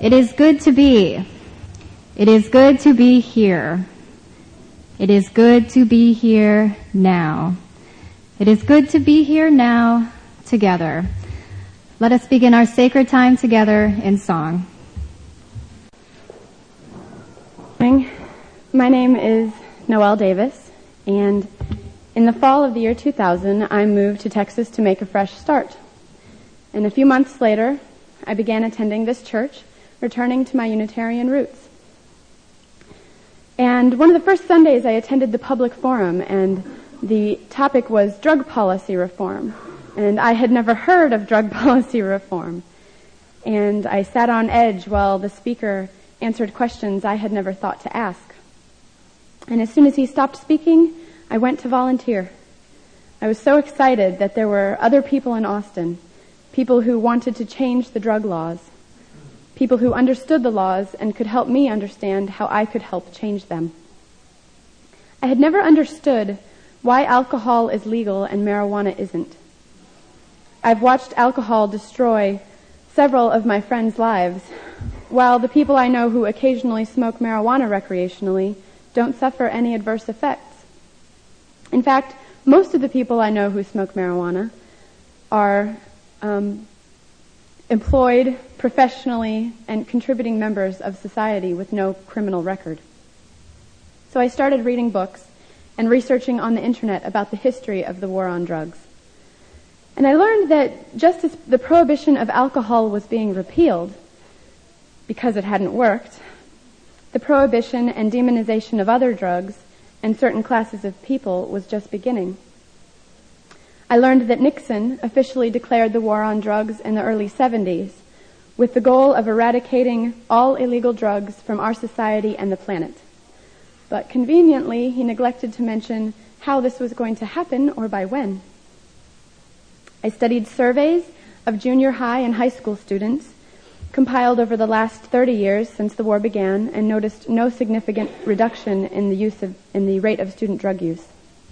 It is good to be. It is good to be here. It is good to be here now. It is good to be here now together. Let us begin our sacred time together in song. My name is Noelle Davis, and in the fall of the year 2000, I moved to Texas to make a fresh start. And a few months later, I began attending this church, returning to my Unitarian roots. And one of the first Sundays I attended the public forum, and the topic was drug policy reform. And I had never heard of drug policy reform. And I sat on edge while the speaker answered questions I had never thought to ask. And as soon as he stopped speaking, I went to volunteer. I was so excited that there were other people in Austin, people who wanted to change the drug laws, people who understood the laws and could help me understand how I could help change them. I had never understood why alcohol is legal and marijuana isn't. I've watched alcohol destroy several of my friends' lives, while the people I know who occasionally smoke marijuana recreationally don't suffer any adverse effects. In fact, most of the people I know who smoke marijuana are employed professionally and contributing members of society with no criminal record. So I started reading books and researching on the internet about the history of the war on drugs. And I learned that just as the prohibition of alcohol was being repealed, because it hadn't worked, the prohibition and demonization of other drugs and certain classes of people was just beginning. I learned that Nixon officially declared the war on drugs in the early 70s with the goal of eradicating all illegal drugs from our society and the planet. But conveniently, he neglected to mention how this was going to happen or by when. I studied surveys of junior high and high school students compiled over the last 30 years since the war began and noticed no significant reduction in the rate of student drug use.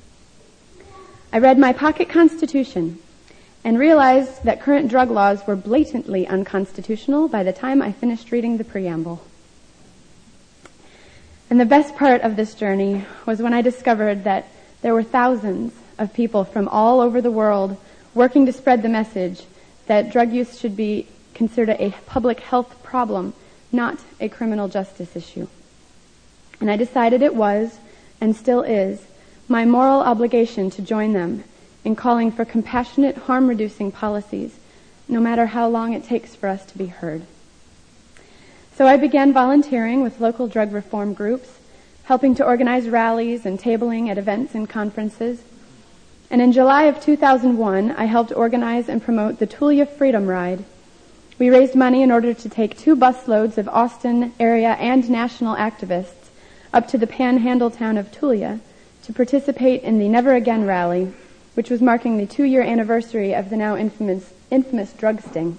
I read my pocket constitution and realized that current drug laws were blatantly unconstitutional by the time I finished reading the preamble. And the best part of this journey was when I discovered that there were thousands of people from all over the world working to spread the message that drug use should be considered a public health problem, not a criminal justice issue. And I decided it was, and still is, my moral obligation to join them in calling for compassionate, harm-reducing policies, no matter how long it takes for us to be heard. So I began volunteering with local drug reform groups, helping to organize rallies and tabling at events and conferences. And in July of 2001, I helped organize and promote the Tulia Freedom Ride. We raised money in order to take 2 busloads of Austin area and national activists up to the panhandle town of Tulia to participate in the Never Again rally, which was marking the 2-year anniversary of the now infamous drug sting.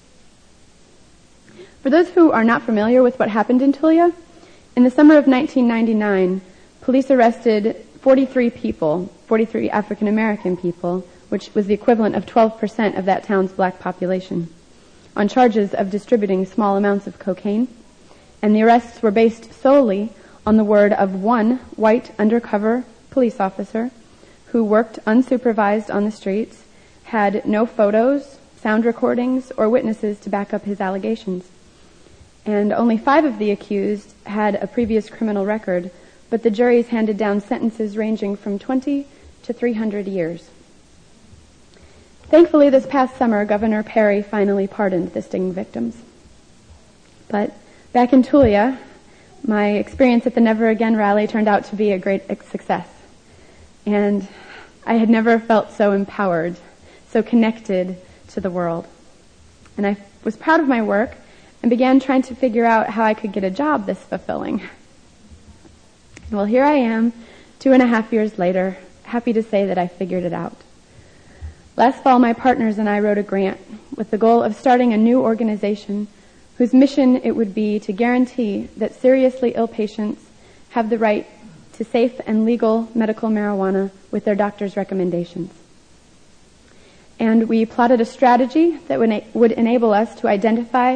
For those who are not familiar with what happened in Tulia, in the summer of 1999, police arrested 43 people, 43 African American people, which was the equivalent of 12% of that town's black population, on charges of distributing small amounts of cocaine. And the arrests were based solely on the word of one white undercover police officer who worked unsupervised on the streets, had no photos, sound recordings, or witnesses to back up his allegations. And only 5 of the accused had a previous criminal record, but the juries handed down sentences ranging from 20 to 300 years. Thankfully, this past summer, Governor Perry finally pardoned the sting victims. But back in Tulia, my experience at the Never Again rally turned out to be a great success. And I had never felt so empowered, so connected to the world. And I was proud of my work and began trying to figure out how I could get a job this fulfilling. Well, here I am, 2.5 years later, happy to say that I figured it out. Last fall, my partners and I wrote a grant with the goal of starting a new organization whose mission it would be to guarantee that seriously ill patients have the right to safe and legal medical marijuana with their doctor's recommendations. And we plotted a strategy that would enable us to identify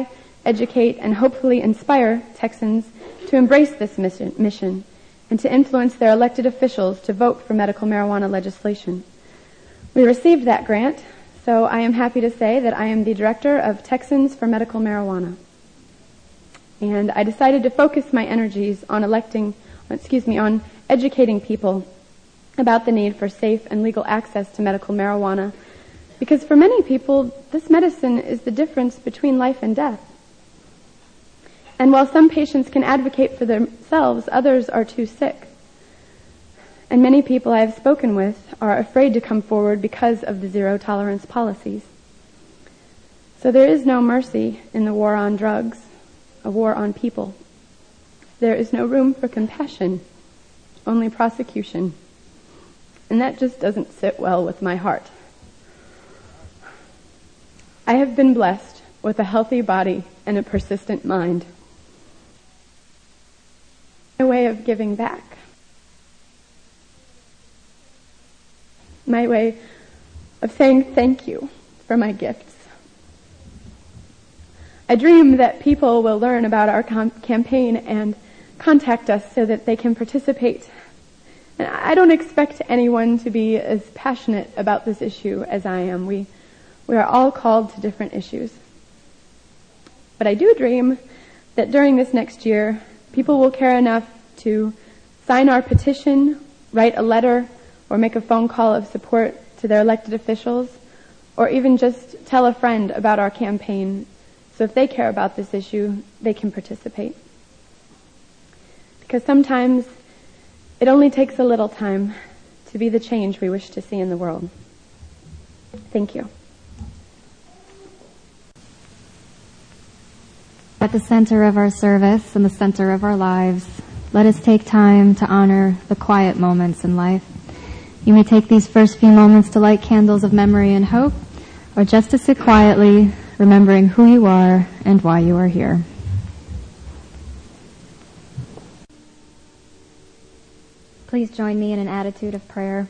educate, and hopefully inspire Texans to embrace this mission and to influence their elected officials to vote for medical marijuana legislation. We received that grant, so I am happy to say that I am the director of Texans for Medical Marijuana. And I decided to focus my energies on on educating people about the need for safe and legal access to medical marijuana, because for many people, this medicine is the difference between life and death. And while some patients can advocate for themselves, others are too sick. And many people I have spoken with are afraid to come forward because of the zero tolerance policies. So there is no mercy in the war on drugs, a war on people. There is no room for compassion, only prosecution. And that just doesn't sit well with my heart. I have been blessed with a healthy body and a persistent mind. My way of giving back. My way of saying thank you for my gifts. I dream that people will learn about our campaign and contact us so that they can participate. And I don't expect anyone to be as passionate about this issue as I am. We are all called to different issues. But I do dream that during this next year, people will care enough to sign our petition, write a letter, or make a phone call of support to their elected officials, or even just tell a friend about our campaign. So if they care about this issue, they can participate. Because sometimes it only takes a little time to be the change we wish to see in the world. Thank you. At the center of our service and the center of our lives, let us take time to honor the quiet moments in life. You may take these first few moments to light candles of memory and hope, or just to sit quietly, remembering who you are and why you are here. Please join me in an attitude of prayer.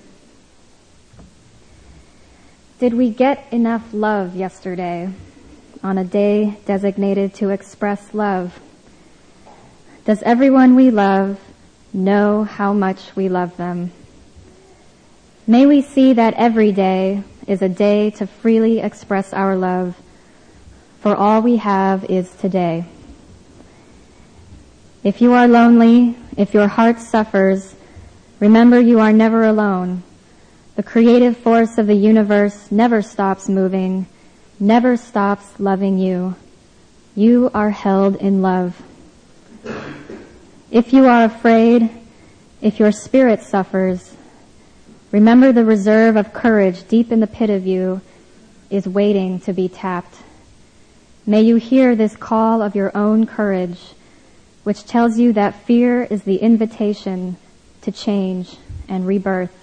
Did we get enough love yesterday on a day designated to express love? Does everyone we love know how much we love them? May we see that every day is a day to freely express our love, for all we have is today. If you are lonely, if your heart suffers, remember you are never alone. The creative force of the universe never stops moving, never stops loving you. You are held in love. If you are afraid, if your spirit suffers, remember the reserve of courage deep in the pit of you is waiting to be tapped. May you hear this call of your own courage, which tells you that fear is the invitation to change and rebirth.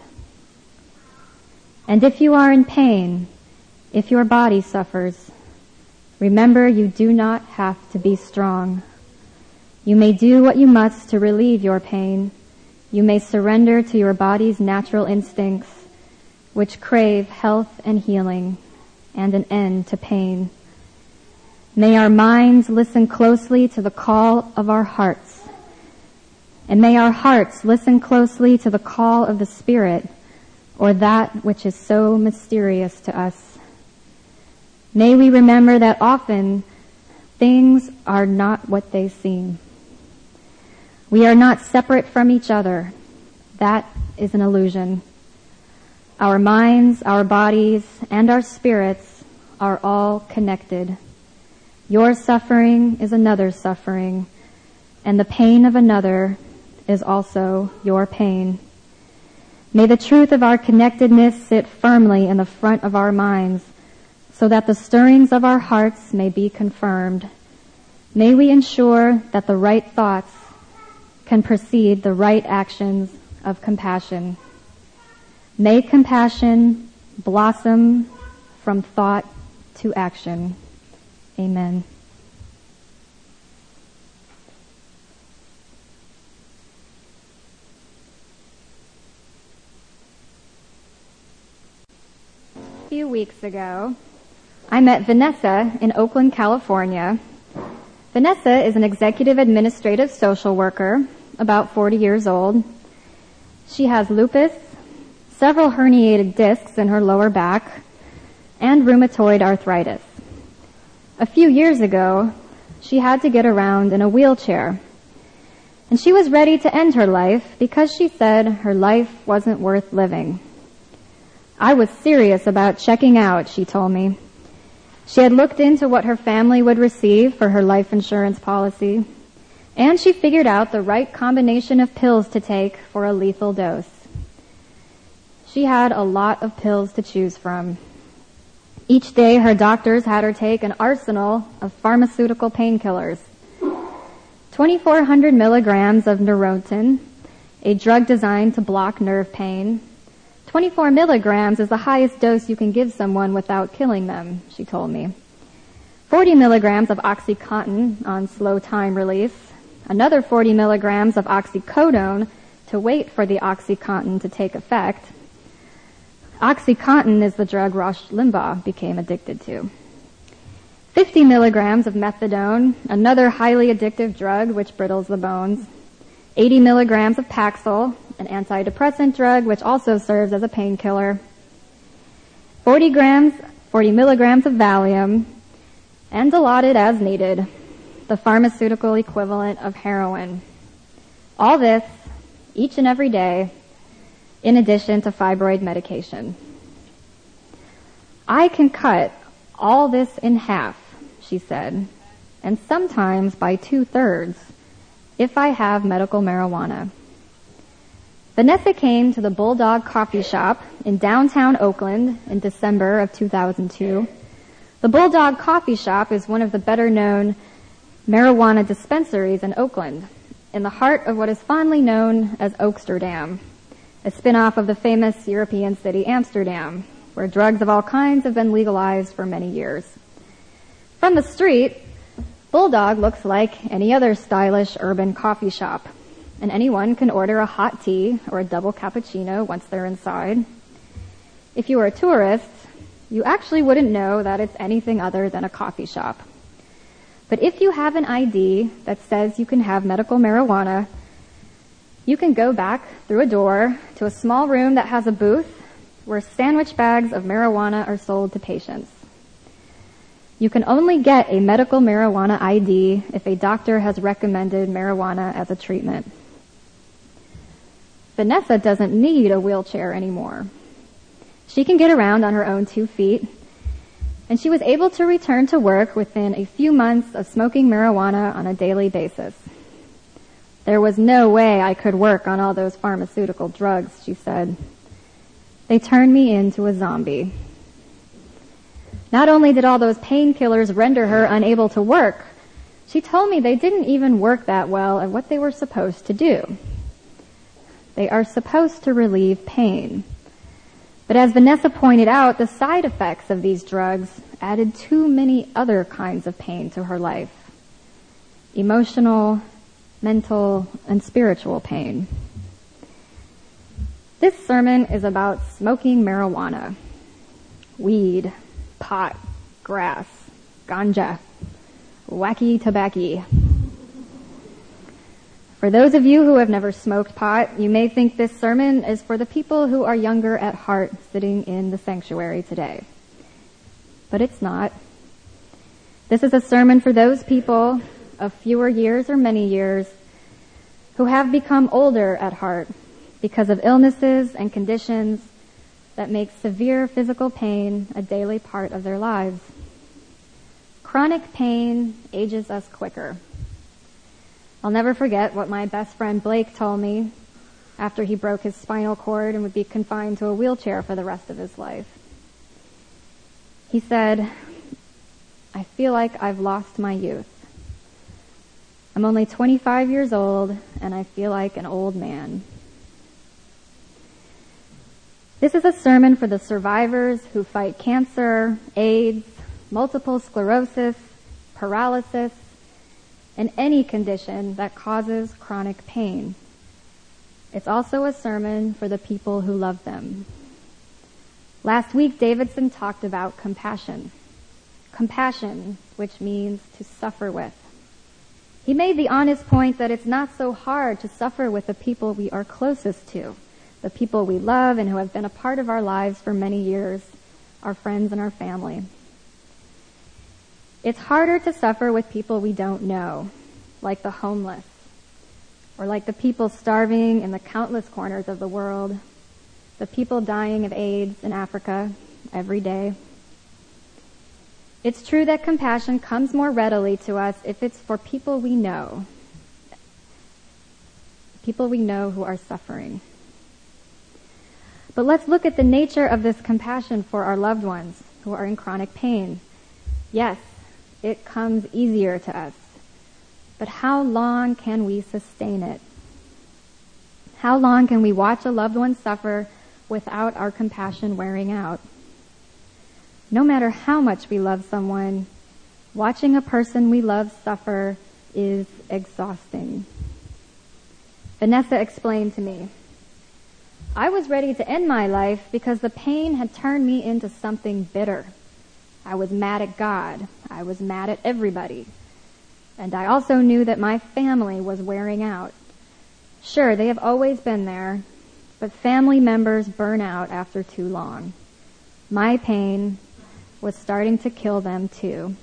And if you are in pain, if your body suffers, remember you do not have to be strong. You may do what you must to relieve your pain. You may surrender to your body's natural instincts, which crave health and healing and an end to pain. May our minds listen closely to the call of our hearts, and may our hearts listen closely to the call of the Spirit, or that which is so mysterious to us. May we remember that often things are not what they seem. We are not separate from each other. That is an illusion. Our minds, our bodies, and our spirits are all connected. Your suffering is another's suffering, and the pain of another is also your pain. May the truth of our connectedness sit firmly in the front of our minds, so that the stirrings of our hearts may be confirmed. May we ensure that the right thoughts can precede the right actions of compassion. May compassion blossom from thought to action. Amen. A few weeks ago, I met Vanessa in Oakland, California, Vanessa is an executive administrative social worker, about 40 years old. She has lupus, several herniated discs in her lower back, and rheumatoid arthritis. A few years ago, she had to get around in a wheelchair, and she was ready to end her life because she said her life wasn't worth living. I was serious about checking out, she told me. She had looked into what her family would receive for her life insurance policy, and she figured out the right combination of pills to take for a lethal dose. She had a lot of pills to choose from. Each day, her doctors had her take an arsenal of pharmaceutical painkillers. 2,400 milligrams of Neurontin, a drug designed to block nerve pain. 24 milligrams is the highest dose you can give someone without killing them, she told me. 40 milligrams of OxyContin on slow time release. Another 40 milligrams of oxycodone to wait for the OxyContin to take effect. OxyContin is the drug Rush Limbaugh became addicted to. 50 milligrams of methadone, another highly addictive drug which brittles the bones. 80 milligrams of Paxil, an antidepressant drug which also serves as a painkiller. 40 milligrams of Valium, and allotted as needed, the pharmaceutical equivalent of heroin. All this, each and every day, in addition to fibroid medication. I can cut all this in half, she said, and sometimes by 2/3 if I have medical marijuana. Vanessa came to the Bulldog Coffee Shop in downtown Oakland in December of 2002. The Bulldog Coffee Shop is one of the better-known marijuana dispensaries in Oakland, in the heart of what is fondly known as Oaksterdam, a spin-off of the famous European city Amsterdam, where drugs of all kinds have been legalized for many years. From the street, Bulldog looks like any other stylish urban coffee shop, and anyone can order a hot tea or a double cappuccino once they're inside. If you are a tourist, you actually wouldn't know that it's anything other than a coffee shop. But if you have an ID that says you can have medical marijuana, you can go back through a door to a small room that has a booth where sandwich bags of marijuana are sold to patients. You can only get a medical marijuana ID if a doctor has recommended marijuana as a treatment. Vanessa doesn't need a wheelchair anymore. She can get around on her own 2 feet, and she was able to return to work within a few months of smoking marijuana on a daily basis. There was no way I could work on all those pharmaceutical drugs, she said. They turned me into a zombie. Not only did all those painkillers render her unable to work, she told me they didn't even work that well at what they were supposed to do. They are supposed to relieve pain. But as Vanessa pointed out, the side effects of these drugs added too many other kinds of pain to her life. Emotional, mental, and spiritual pain. This sermon is about smoking marijuana, weed, pot, grass, ganja, wacky tobacco. For those of you who have never smoked pot, you may think this sermon is for the people who are younger at heart sitting in the sanctuary today. But it's not. This is a sermon for those people of fewer years or many years who have become older at heart because of illnesses and conditions that make severe physical pain a daily part of their lives. Chronic pain ages us quicker. I'll never forget what my best friend Blake told me after he broke his spinal cord and would be confined to a wheelchair for the rest of his life. He said, "I feel like I've lost my youth. I'm only 25 years old and I feel like an old man." This is a sermon for the survivors who fight cancer, AIDS, multiple sclerosis, paralysis, and any condition that causes chronic pain. It's also a sermon for the people who love them. Last week, Davidson talked about compassion. Compassion, which means to suffer with. He made the honest point that it's not so hard to suffer with the people we are closest to, the people we love and who have been a part of our lives for many years, our friends and our family. It's harder to suffer with people we don't know, like the homeless, or like the people starving in the countless corners of the world, the people dying of AIDS in Africa every day. It's true that compassion comes more readily to us if it's for people we know who are suffering. But let's look at the nature of this compassion for our loved ones who are in chronic pain. Yes, it comes easier to us. But how long can we sustain it? How long can we watch a loved one suffer without our compassion wearing out? No matter how much we love someone, watching a person we love suffer is exhausting. Vanessa explained to me, I was ready to end my life because the pain had turned me into something bitter. I was mad at God. I was mad at everybody. And I also knew that my family was wearing out. Sure, they have always been there, but family members burn out after too long. My pain was starting to kill them too.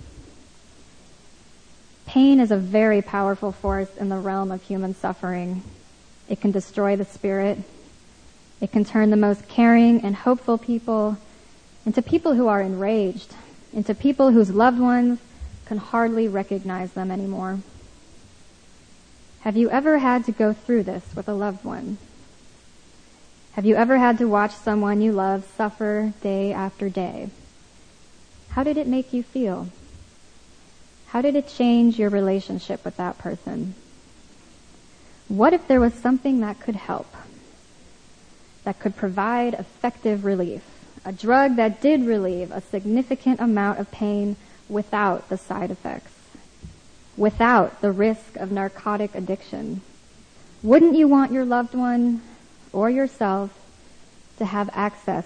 Pain is a very powerful force in the realm of human suffering. It can destroy the spirit. It can turn the most caring and hopeful people into people who are enraged, into people whose loved ones can hardly recognize them anymore. Have you ever had to go through this with a loved one? Have you ever had to watch someone you love suffer day after day? How did it make you feel? How did it change your relationship with that person? What if there was something that could help, that could provide effective relief, a drug that did relieve a significant amount of pain without the side effects, without the risk of narcotic addiction? Wouldn't you want your loved one or yourself to have access,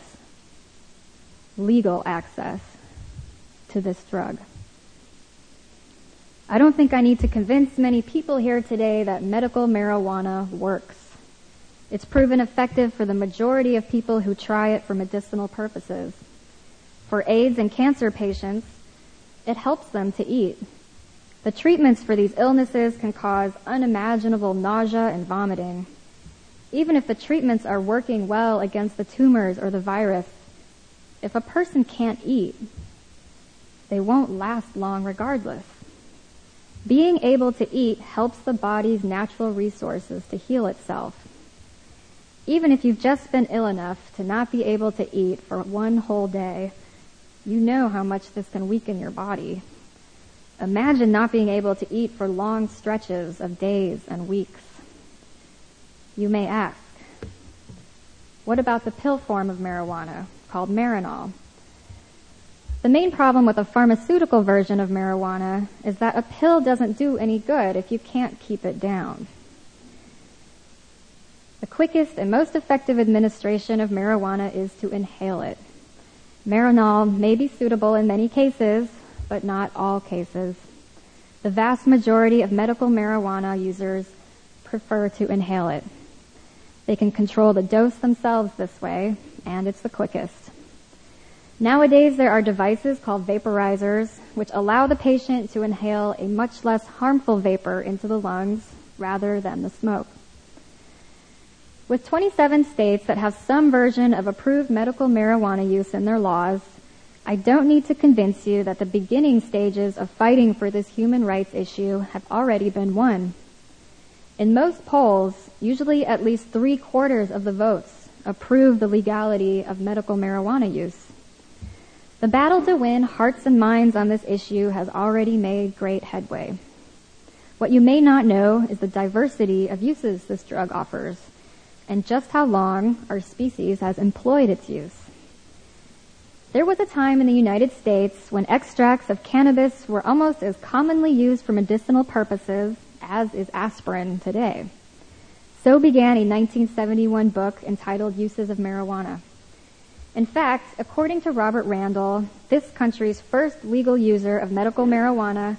legal access, to this drug? I don't think I need to convince many people here today that medical marijuana works. It's proven effective for the majority of people who try it for medicinal purposes. For AIDS and cancer patients, it helps them to eat. The treatments for these illnesses can cause unimaginable nausea and vomiting. Even if the treatments are working well against the tumors or the virus, if a person can't eat, they won't last long regardless. Being able to eat helps the body's natural resources to heal itself. Even if you've just been ill enough to not be able to eat for one whole day, you know how much this can weaken your body. Imagine not being able to eat for long stretches of days and weeks. You may ask, what about the pill form of marijuana called Marinol? The main problem with a pharmaceutical version of marijuana is that a pill doesn't do any good if you can't keep it down. The quickest and most effective administration of marijuana is to inhale it. Marinol may be suitable in many cases, but not all cases. The vast majority of medical marijuana users prefer to inhale it. They can control the dose themselves this way, and it's the quickest. Nowadays, there are devices called vaporizers, which allow the patient to inhale a much less harmful vapor into the lungs rather than the smoke. With 27 states that have some version of approved medical marijuana use in their laws, I don't need to convince you that the beginning stages of fighting for this human rights issue have already been won. In most polls, usually at least 3/4 of the votes approve the legality of medical marijuana use. The battle to win hearts and minds on this issue has already made great headway. What you may not know is the diversity of uses this drug offers, and just how long our species has employed its use. There was a time in the United States when extracts of cannabis were almost as commonly used for medicinal purposes as is aspirin today. So began a 1971 book entitled Uses of Marijuana. In fact, according to Robert Randall, this country's first legal user of medical marijuana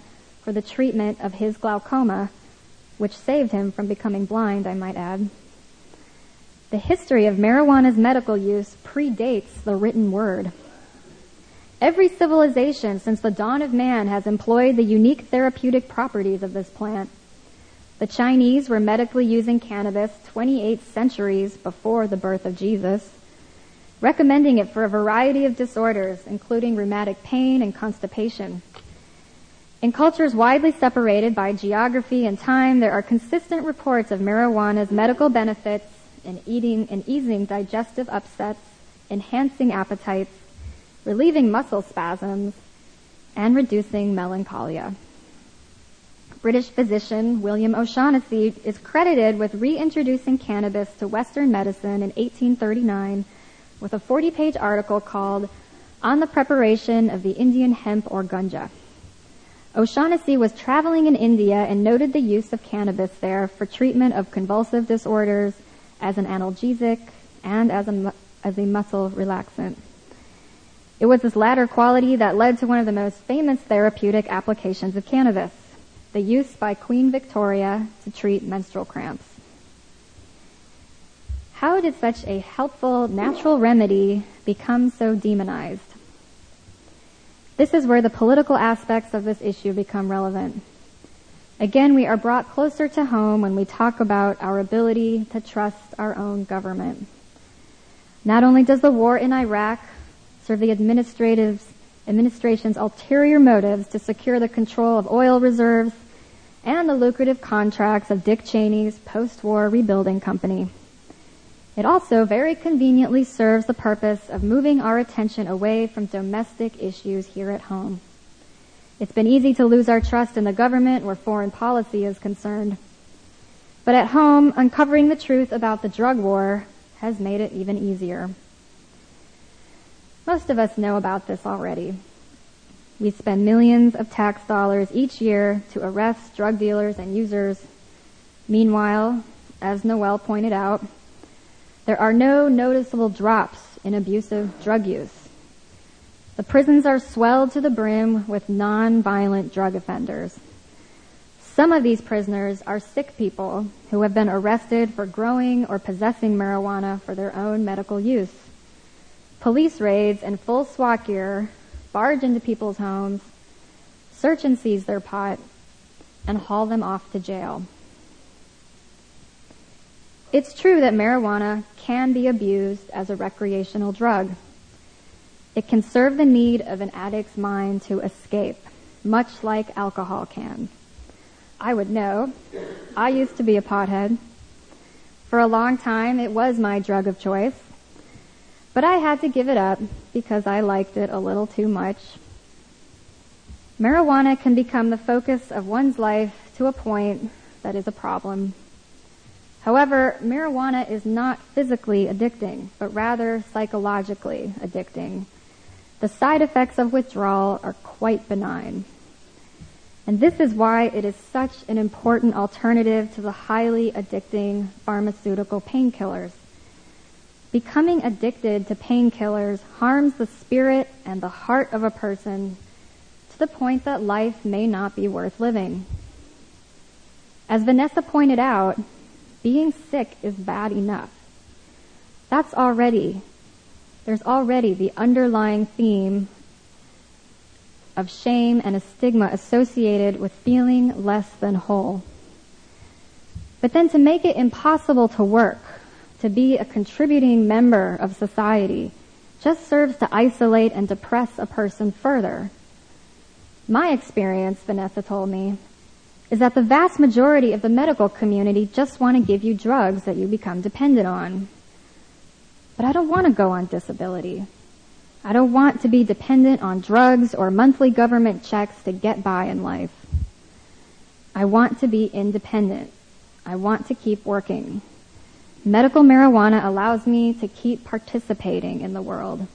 for the treatment of his glaucoma, which saved him from becoming blind, I might add. The history of marijuana's medical use predates the written word. Every civilization since the dawn of man has employed the unique therapeutic properties of this plant. The Chinese were medically using cannabis 28 centuries before the birth of Jesus, recommending it for a variety of disorders, including rheumatic pain and constipation. In cultures widely separated by geography and time, there are consistent reports of marijuana's medical benefits in easing digestive upsets, enhancing appetites, relieving muscle spasms, and reducing melancholia. British physician William O'Shaughnessy is credited with reintroducing cannabis to Western medicine in 1839 with a 40-page article called On the Preparation of the Indian Hemp or Gunja. O'Shaughnessy was traveling in India and noted the use of cannabis there for treatment of convulsive disorders, as an analgesic, and as a muscle relaxant. It was this latter quality that led to one of the most famous therapeutic applications of cannabis, the use by Queen Victoria to treat menstrual cramps. How did such a helpful natural remedy become so demonized? This is where the political aspects of this issue become relevant. Again, we are brought closer to home when we talk about our ability to trust our own government. Not only does the war in Iraq serve the administration's ulterior motives to secure the control of oil reserves and the lucrative contracts of Dick Cheney's post-war rebuilding company, it also very conveniently serves the purpose of moving our attention away from domestic issues here at home. It's been easy to lose our trust in the government where foreign policy is concerned. But at home, uncovering the truth about the drug war has made it even easier. Most of us know about this already. We spend millions of tax dollars each year to arrest drug dealers and users. Meanwhile, as Noel pointed out, there are no noticeable drops in abusive drug use. The prisons are swelled to the brim with non-violent drug offenders. Some of these prisoners are sick people who have been arrested for growing or possessing marijuana for their own medical use. Police raids in full SWAT gear barge into people's homes, search and seize their pot, and haul them off to jail. It's true that marijuana can be abused as a recreational drug. It can serve the need of an addict's mind to escape, much like alcohol can. I would know. I used to be a pothead. For a long time, it was my drug of choice. But I had to give it up because I liked it a little too much. Marijuana can become the focus of one's life to a point that is a problem. However, marijuana is not physically addicting, but rather psychologically addicting. The side effects of withdrawal are quite benign. And this is why it is such an important alternative to the highly addicting pharmaceutical painkillers. Becoming addicted to painkillers harms the spirit and the heart of a person to the point that life may not be worth living. As Vanessa pointed out, being sick is bad enough. There's already the underlying theme of shame and a stigma associated with feeling less than whole. But then to make it impossible to work, to be a contributing member of society, just serves to isolate and depress a person further. My experience, Vanessa told me, is that the vast majority of the medical community just want to give you drugs that you become dependent on. But I don't want to go on disability. I don't want to be dependent on drugs or monthly government checks to get by in life. I want to be independent. I want to keep working. Medical marijuana allows me to keep participating in the world.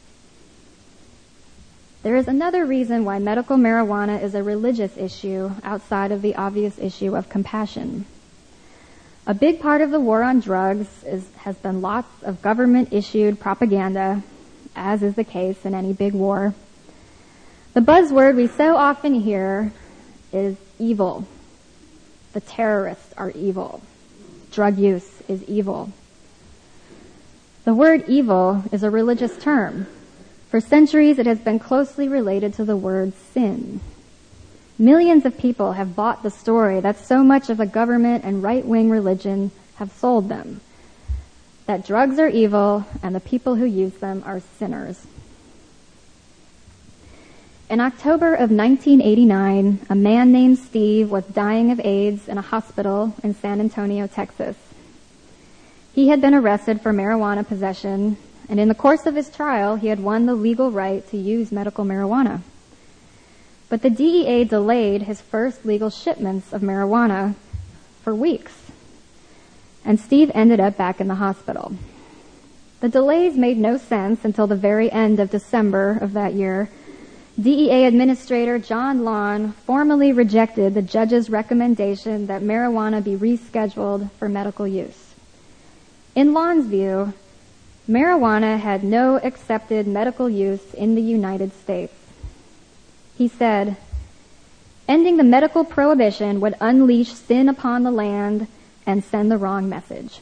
There is another reason why medical marijuana is a religious issue outside of the obvious issue of compassion. A big part of the war on drugs has been lots of government-issued propaganda, as is the case in any big war. The buzzword we so often hear is evil. The terrorists are evil. Drug use is evil. The word evil is a religious term. For centuries, it has been closely related to the word sin. Millions of people have bought the story that so much of the government and right-wing religion have sold them, that drugs are evil and the people who use them are sinners. In October of 1989, a man named Steve was dying of AIDS in a hospital in San Antonio, Texas. He had been arrested for marijuana possession, and in the course of his trial, he had won the legal right to use medical marijuana. But the DEA delayed his first legal shipments of marijuana for weeks, and Steve ended up back in the hospital. The delays made no sense until the very end of December of that year. DEA Administrator John Lawn formally rejected the judge's recommendation that marijuana be rescheduled for medical use. In Lawn's view, marijuana had no accepted medical use in the United States. He said, "Ending the medical prohibition would unleash sin upon the land and send the wrong message."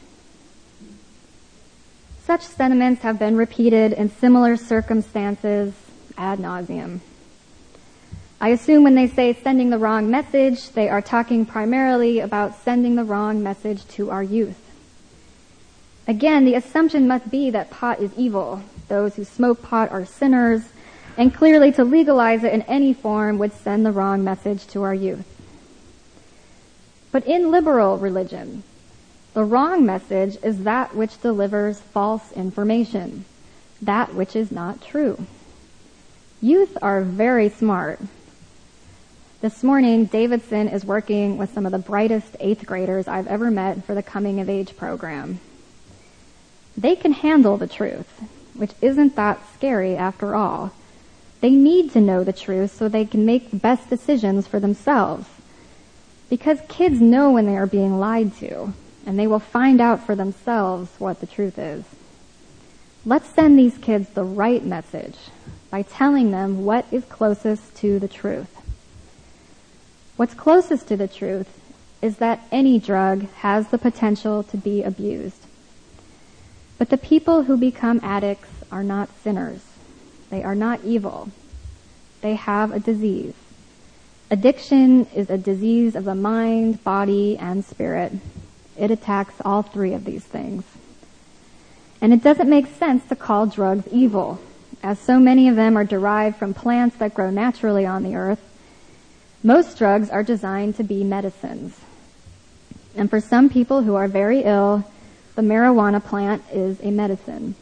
Such sentiments have been repeated in similar circumstances ad nauseum. I assume when they say sending the wrong message, they are talking primarily about sending the wrong message to our youth. Again, the assumption must be that pot is evil. Those who smoke pot are sinners, and clearly to legalize it in any form would send the wrong message to our youth. But in liberal religion, the wrong message is that which delivers false information, that which is not true. Youth are very smart. This morning, Davidson is working with some of the brightest 8th graders I've ever met for the Coming of Age program. They can handle the truth, which isn't that scary after all. They need to know the truth so they can make the best decisions for themselves. Because kids know when they are being lied to, and they will find out for themselves what the truth is. Let's send these kids the right message by telling them what is closest to the truth. What's closest to the truth is that any drug has the potential to be abused. But the people who become addicts are not sinners. They are not evil. They have a disease. Addiction is a disease of the mind, body, and spirit. It attacks all three of these things. And it doesn't make sense to call drugs evil, as so many of them are derived from plants that grow naturally on the earth. Most drugs are designed to be medicines. And for some people who are very ill, the marijuana plant is a medicine.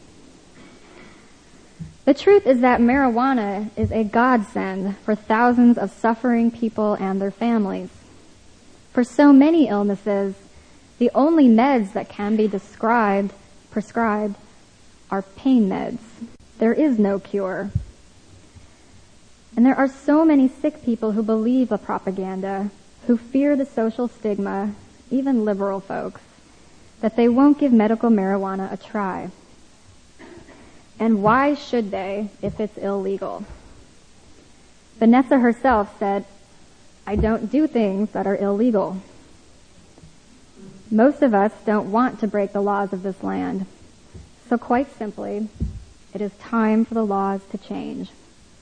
The truth is that marijuana is a godsend for thousands of suffering people and their families. For so many illnesses, the only meds that can be prescribed are pain meds. There is no cure. And there are so many sick people who believe the propaganda, who fear the social stigma, even liberal folks, that they won't give medical marijuana a try. And why should they if it's illegal? Vanessa herself said, "I don't do things that are illegal." Most of us don't want to break the laws of this land. So quite simply, it is time for the laws to change.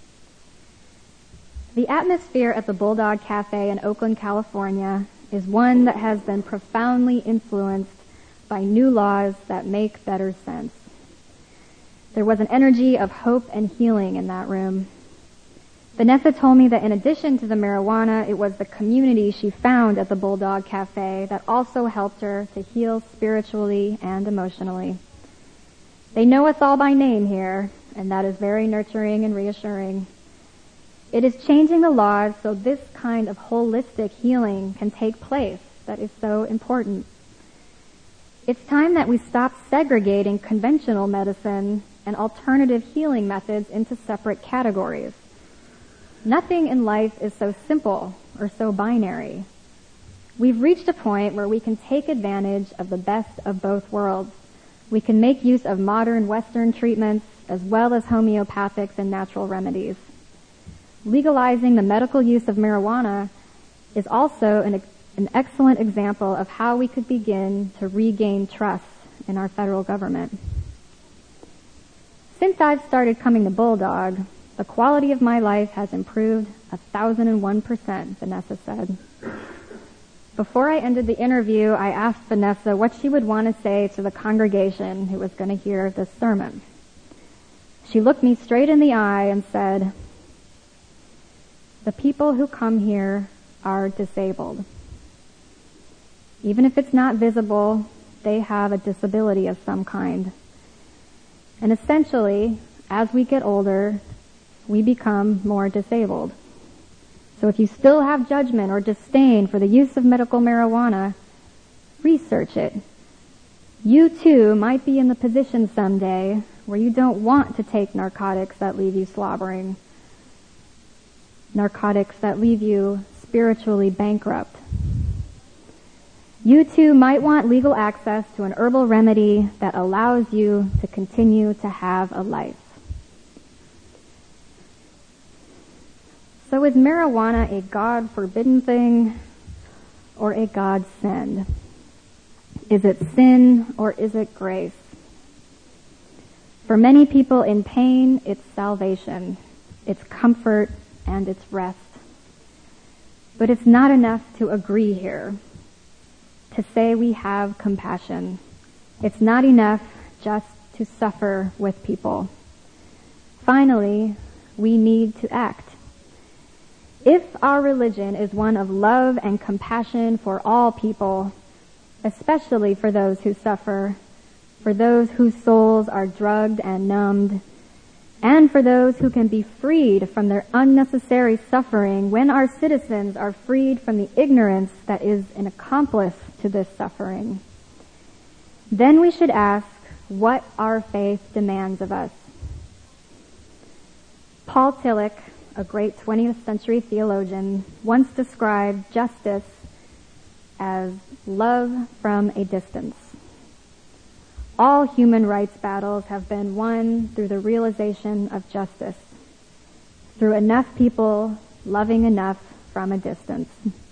The atmosphere at the Bulldog Cafe in Oakland, California is one that has been profoundly influenced by new laws that make better sense. There was an energy of hope and healing in that room. Vanessa told me that in addition to the marijuana, it was the community she found at the Bulldog Cafe that also helped her to heal spiritually and emotionally. They know us all by name here, and that is very nurturing and reassuring. It is changing the laws so this kind of holistic healing can take place that is so important. It's time that we stop segregating conventional medicine and alternative healing methods into separate categories. Nothing in life is so simple or so binary. We've reached a point where we can take advantage of the best of both worlds. We can make use of modern Western treatments as well as homeopathics and natural remedies. Legalizing the medical use of marijuana is also an excellent example of how we could begin to regain trust in our federal government. Since I've started coming to Bulldog, the quality of my life has improved 1,001%, Vanessa said. Before I ended the interview, I asked Vanessa what she would want to say to the congregation who was going to hear this sermon. She looked me straight in the eye and said, "The people who come here are disabled. Even if it's not visible, they have a disability of some kind. And essentially, as we get older, we become more disabled. So if you still have judgment or disdain for the use of medical marijuana, research it. You too might be in the position someday where you don't want to take narcotics that leave you slobbering, narcotics that leave you spiritually bankrupt. You too might want legal access to an herbal remedy that allows you to continue to have a life." So is marijuana a God-forbidden thing or a God-send? Is it sin or is it grace? For many people in pain, it's salvation, it's comfort, and it's rest. But it's not enough to agree here, to say we have compassion. It's not enough just to suffer with people. Finally, we need to act. If our religion is one of love and compassion for all people, especially for those who suffer, for those whose souls are drugged and numbed, and for those who can be freed from their unnecessary suffering, when our citizens are freed from the ignorance that is an accomplice to this suffering, then we should ask what our faith demands of us. Paul Tillich, a great 20th century theologian, once described justice as love from a distance. All human rights battles have been won through the realization of justice, through enough people loving enough from a distance.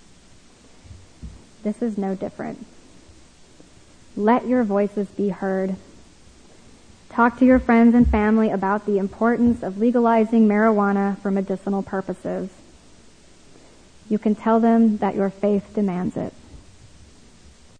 This is no different. Let your voices be heard. Talk to your friends and family about the importance of legalizing marijuana for medicinal purposes. You can tell them that your faith demands it.